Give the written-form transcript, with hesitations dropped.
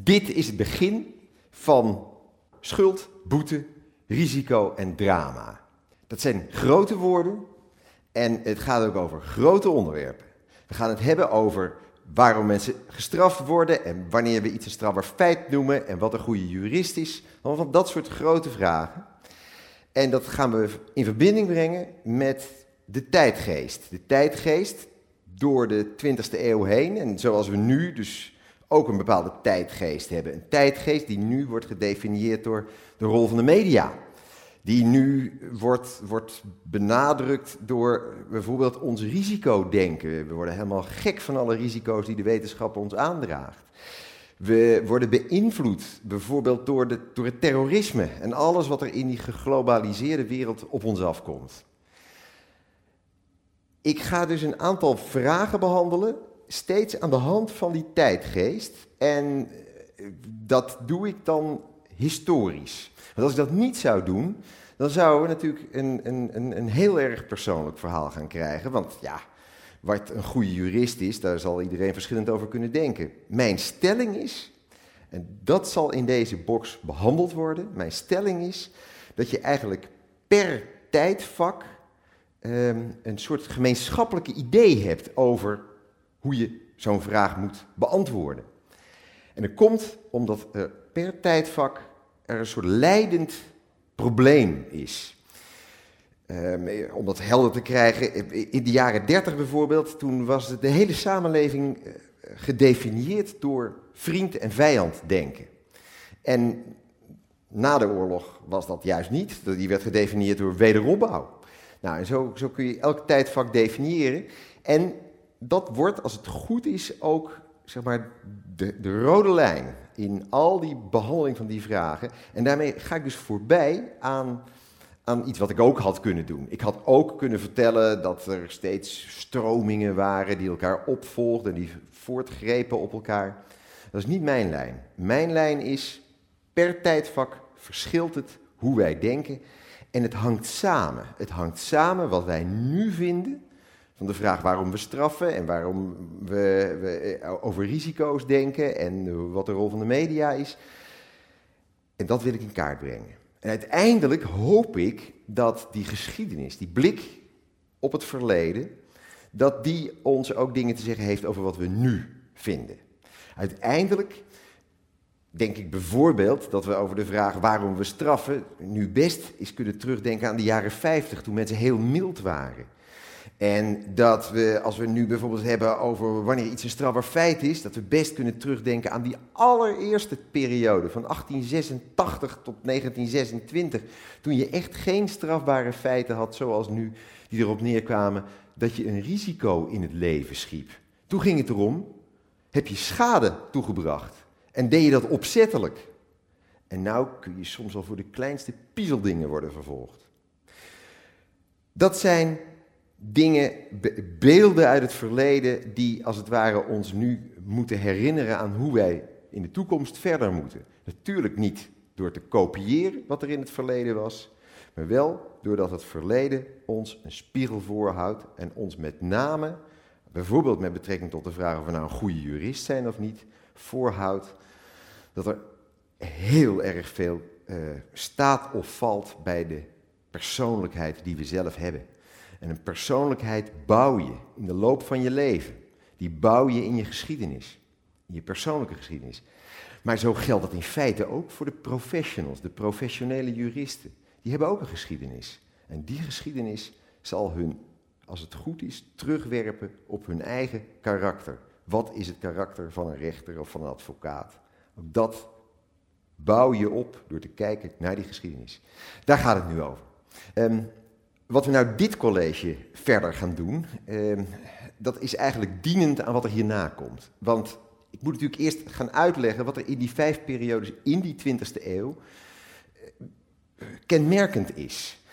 Dit is het begin van schuld, boete, risico en drama. Dat zijn grote woorden en het gaat ook over grote onderwerpen. We gaan het hebben over waarom mensen gestraft worden en wanneer we iets een strafbaar feit noemen en wat een goede jurist is. Allemaal van dat soort grote vragen. En dat gaan we in verbinding brengen met de tijdgeest. De tijdgeest door de 20e eeuw heen en zoals we nu dus ook een bepaalde tijdgeest hebben. Een tijdgeest die nu wordt gedefinieerd door de rol van de media. Die nu wordt benadrukt door bijvoorbeeld ons risicodenken. We worden helemaal gek van alle risico's die de wetenschap ons aandraagt. We worden beïnvloed bijvoorbeeld door het terrorisme en alles wat er in die geglobaliseerde wereld op ons afkomt. Ik ga dus een aantal vragen behandelen, steeds aan de hand van die tijdgeest. En dat doe ik dan historisch. Want als ik dat niet zou doen, dan zouden we natuurlijk een heel erg persoonlijk verhaal gaan krijgen. Want ja, wat een goede jurist is, daar zal iedereen verschillend over kunnen denken. Mijn stelling is, en dat zal in deze box behandeld worden, mijn stelling is dat je eigenlijk per tijdvak een soort gemeenschappelijke idee hebt over hoe je zo'n vraag moet beantwoorden. En dat komt omdat er per tijdvak er een soort leidend probleem is. Om dat helder te krijgen, in de jaren 30 bijvoorbeeld, toen was de hele samenleving gedefinieerd door vriend- en vijanddenken. En na de oorlog was dat juist niet, die werd gedefinieerd door wederopbouw. Nou, en zo kun je elk tijdvak definiëren. En dat wordt, als het goed is, ook zeg maar de rode lijn in al die behandeling van die vragen. En daarmee ga ik dus voorbij aan iets wat ik ook had kunnen doen. Ik had ook kunnen vertellen dat er steeds stromingen waren die elkaar opvolgden, die voortgrepen op elkaar. Dat is niet mijn lijn. Mijn lijn is, per tijdvak verschilt het hoe wij denken. En het hangt samen. Het hangt samen wat wij nu vinden van de vraag waarom we straffen en waarom we over risico's denken en wat de rol van de media is. En dat wil ik in kaart brengen. En uiteindelijk hoop ik dat die geschiedenis, die blik op het verleden, dat die ons ook dingen te zeggen heeft over wat we nu vinden. Uiteindelijk denk ik bijvoorbeeld dat we over de vraag waarom we straffen nu best eens kunnen terugdenken aan de jaren 50, toen mensen heel mild waren. En dat we, als we nu bijvoorbeeld hebben over wanneer iets een strafbaar feit is, dat we best kunnen terugdenken aan die allereerste periode van 1886 tot 1926, toen je echt geen strafbare feiten had zoals nu, die erop neerkwamen dat je een risico in het leven schiep. Toen ging het erom, heb je schade toegebracht en deed je dat opzettelijk. En nou kun je soms al voor de kleinste piezeldingen worden vervolgd. Dat zijn dingen, beelden uit het verleden die als het ware ons nu moeten herinneren aan hoe wij in de toekomst verder moeten. Natuurlijk niet door te kopiëren wat er in het verleden was, maar wel doordat het verleden ons een spiegel voorhoudt en ons met name, bijvoorbeeld met betrekking tot de vraag of we nou een goede jurist zijn of niet, voorhoudt dat er heel erg veel staat of valt bij de persoonlijkheid die we zelf hebben. En een persoonlijkheid bouw je in de loop van je leven. Die bouw je in je geschiedenis, in je persoonlijke geschiedenis. Maar zo geldt dat in feite ook voor de professionals, de professionele juristen. Die hebben ook een geschiedenis. En die geschiedenis zal hun, als het goed is, terugwerpen op hun eigen karakter. Wat is het karakter van een rechter of van een advocaat? Ook dat bouw je op door te kijken naar die geschiedenis. Daar gaat het nu over. Wat we nou dit college verder gaan doen, dat is eigenlijk dienend aan wat er hierna komt. Want ik moet natuurlijk eerst gaan uitleggen wat er in die 5 periodes in die 20e eeuw kenmerkend is.